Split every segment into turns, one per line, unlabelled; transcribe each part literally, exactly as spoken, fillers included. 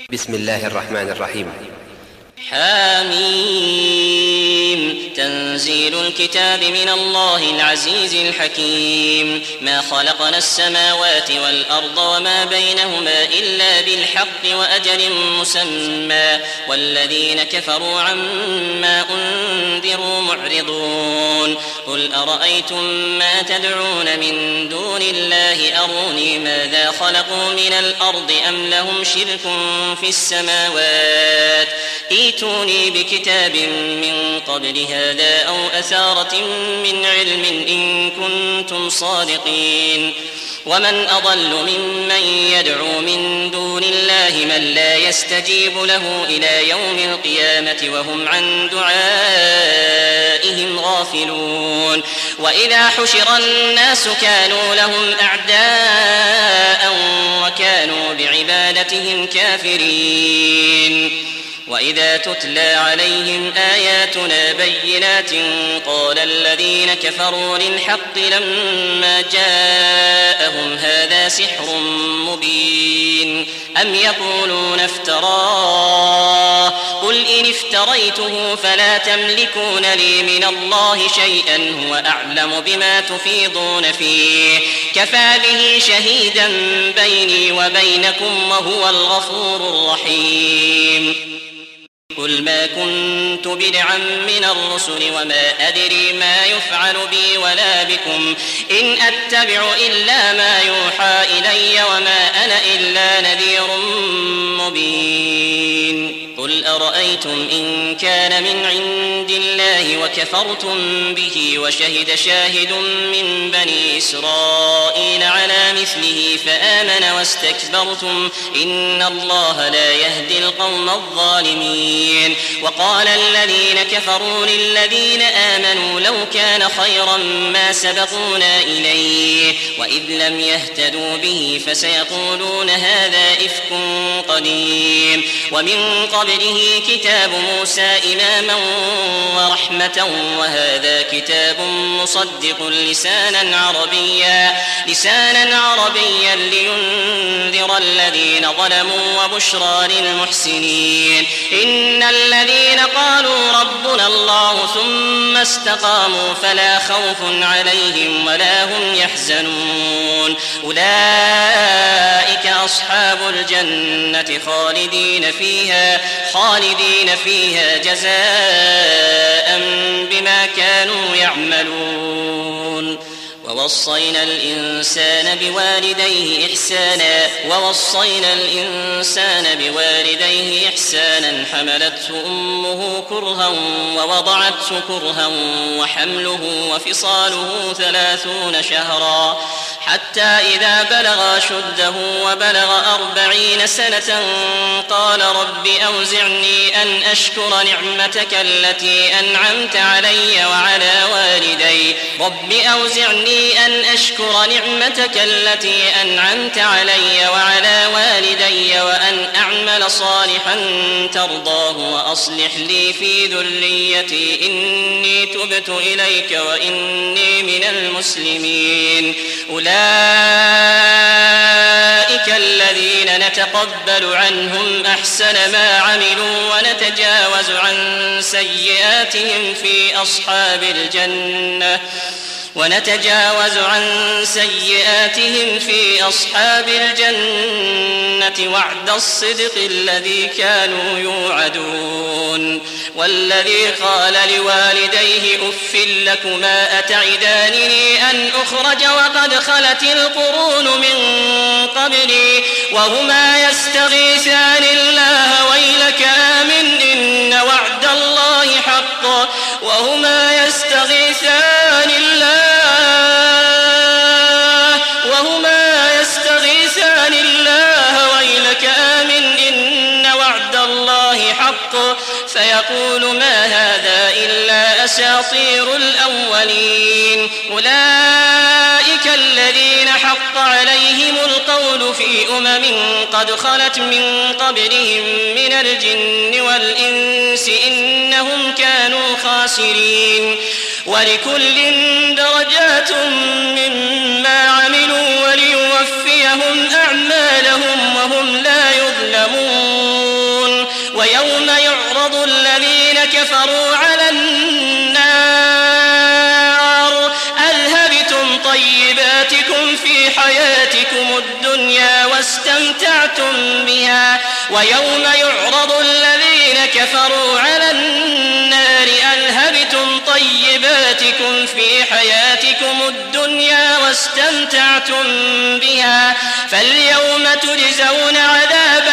بسم الله الرحمن الرحيم.
حاميم. تنزيل الكتاب من الله العزيز الحكيم. ما خلقنا السماوات والأرض وما بينهما إلا بالحق وأجل مسمى والذين كفروا عما أنذروا معرضون. قل أرأيتم ما تدعون من دون الله أروني ماذا خلقوا من الأرض أم لهم شرك في السماوات ائتوني بكتاب من قبل هذا أو أثارة من علم إن كنتم صادقين. ومن أضل ممن يدعو من دون الله من لا يستجيب له إلى يوم القيامة وهم عن دعائهم غافلون. وإذا حشر الناس كانوا لهم أعداء وكانوا بعبادتهم كافرين. وإذا تتلى عليهم آياتنا بينات قال الذين كفروا للحق لما جاءهم هذا سحر مبين أم يقولون افتراه قل إن افتريته فلا تملكون لي من الله شيئا هو أعلم بما تفيضون فيه كفى به شهيدا بيني وبينكم وهو الغفور الرحيم. قل ما كنت بدعا من الرسل وما أدري ما يفعل بي ولا بكم إن أتبع إلا ما يوحى إلي وما أنا إلا نذير مبين. قل أرأيتم إن كان من عند الله وكفرتم به وشهد شاهد من بني إسرائيل على مثله فآمن واستكبرتم إن الله لا يهدي القوم الظالمين. وقال الذين كفروا للذين آمنوا لو كان خيرا ما سبقونا إليه وإذ لم يهتدوا به فسيقولون هذا إفك قديم. ومن قبله كتاب موسى إماما ورحمة وهذا كتاب مصدق لسانا عربيا لسانا عربيا لينذر الذين ظلموا وبشرى للمحسنين. إن الذين قالوا ربنا الله ثم استقاموا فلا خوف عليهم ولا هم يحزنون أولئك أصحاب الجنة خالدين فيها خالدين فيها جزاء بما كانوا يعملون. ووصينا الإنسان بوالديه إحسانا ووصينا الإنسان بوالديه إحسانا حملته أمه كرها ووضعته كرها وحمله وفصاله ثلاثون شهرا حتى إذا بلغ أشده وبلغ أربعين سنة قال رب أوزعني أن أشكر نعمتك التي أنعمت علي وعلى والدي رب أوزعني أن أشكر نعمتك التي أنعمت علي وعلى والدي وأن أعمل صالحا ترضاه وأصلح لي في ذريتي إني تبت إليك وإني من المسلمين. أولئك الذين نتقبل عنهم أحسن ما عملوا ونتجاوز عن سيئاتهم في أصحاب الجنة ونتجاوز عن سيئاتهم في أصحاب الجنة وعد الصدق الذي كانوا يوعدون. والذي قال لوالديه أف لكما أتعدانني أن أخرج وقد خلت القرون من قبلي وهما يستغيثان الله ويلك آمن إن وعد الله حق وهما يستغيثان الله وهما يستغيثان الله ويلك آمن إن وعد الله حق فيقول ما هذا إلا أساطير الأولين. أولئك الذين حق عليهم القول في أمم قد خلت من قبلهم من الجن والإنس إنهم كانوا خاسرين. ولكل درجات مما عملوا وليوفيهم أعمالهم وهم لا يظلمون. يعرض الذين كفروا على النار أذهبتم طيباتكم في حياتكم الدنيا واستمتعتم بها ويوم يعرض الذين كفروا على النار أذهبتم طيباتكم في حياتكم الدنيا واستمتعتم بها فاليوم تجزون عذاب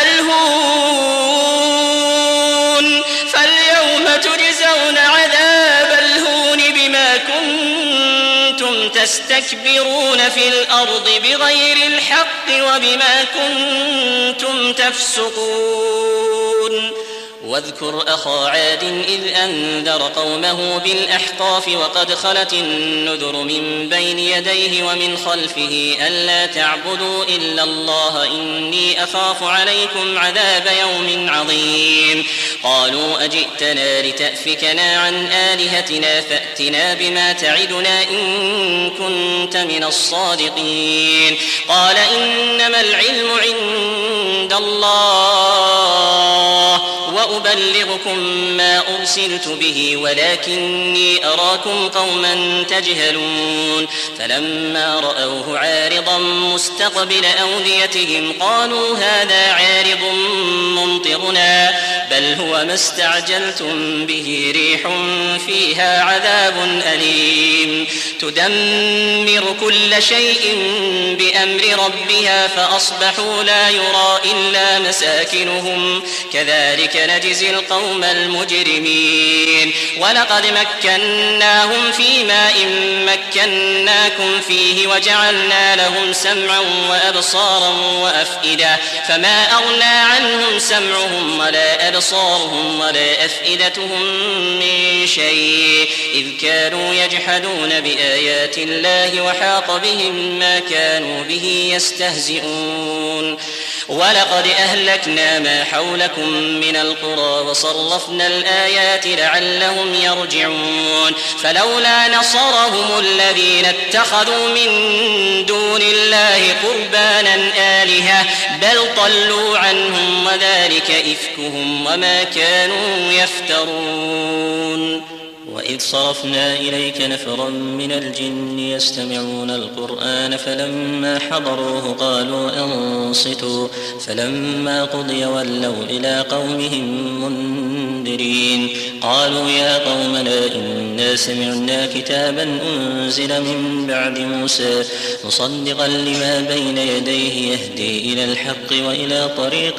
الهون فاليوم تجزون عذاب الهون بما كنتم تستكبرون في الأرض بغير الحق وبما كنتم تفسقون واذكر أخا عاد إذ أنذر قومه بالأحقاف وقد خلت النذر من بين يديه ومن خلفه ألا تعبدوا إلا الله إني أخاف عليكم عذاب يوم عظيم قالوا أجئتنا لتأفكنا عن آلهتنا فأتنا بما تعدنا إن كنت من الصادقين قال إنما العلم عند الله وأبلغكم ما أرسلت به ولكني أراكم قوما تجهلون فلما رأوه عارضا مستقبل أوديتهم قالوا هذا عارض ممطرنا بل هو ما استعجلتم به ريح فيها عذاب أليم تدمر كل شيء بأمر ربها فأصبحوا لا يرى إلا مساكنهم كذلك نجزي القوم المجرمين ولقد مكناهم في ماء مكناكم فيه وجعلنا لهم سمعا وأبصارا وأفئدة فما أغنى عنهم سمعهم ولا أبصارهم ولا أفئدتهم من شيء إذ كانوا يجحدون بآيات الله وحاق بهم ما كانوا به يستهزئون ولقد أهلكنا ما حولكم من القرى وصرفنا الآيات لعلهم يرجعون فلولا نصرهم الذين اتخذوا من دون الله قربانا آلهة بل ضلوا عنهم وذلك إفكهم وما كانوا يفترون وإذ صرفنا إليك نفرا من الجن يستمعون القرآن فلما حضروه قالوا أنصتوا فلما قضي ولوا إلى قومهم منذرين قالوا يا قومنا إنا سمعنا كتابا أنزل من بعد موسى مصدقا لما بين يديه يهدي إلى الحق وإلى طريق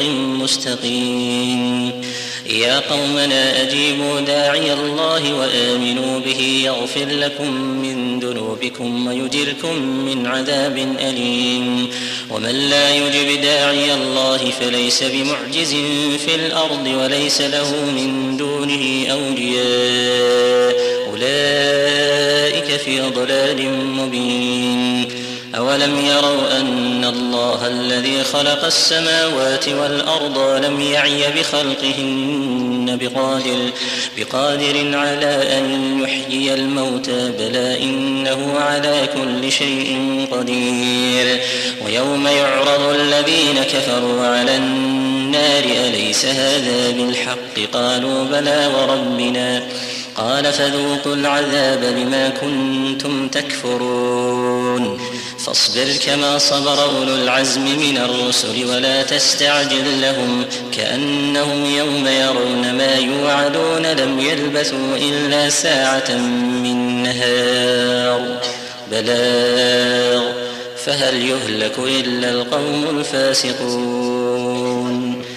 مستقيم يا قومنا أجيبوا داعي الله وآمنوا به يغفر لكم من ذنوبكم ويجركم من عذاب أليم ومن لا يجب داعي الله فليس بمعجز في الأرض وليس له من دونه أولياء أولئك في ضلال مبين أولم يروا أن الله الذي خلق السماوات والأرض لم يعي بخلقهن بقادر, بقادر على أن يحيي الموتى بلى إنه على كل شيء قدير ويوم يعرض الذين كفروا على النار أليس هذا بالحق قالوا بلى وربنا قال فذوقوا العذاب بما كنتم تكفرون فاصبر كما صبر أولو العزم من الرسل ولا تستعجل لهم كأنهم يوم يرون ما يوعدون لم يلبثوا إلا ساعة من نهار بلاغ فهل يهلك إلا القوم الفاسقون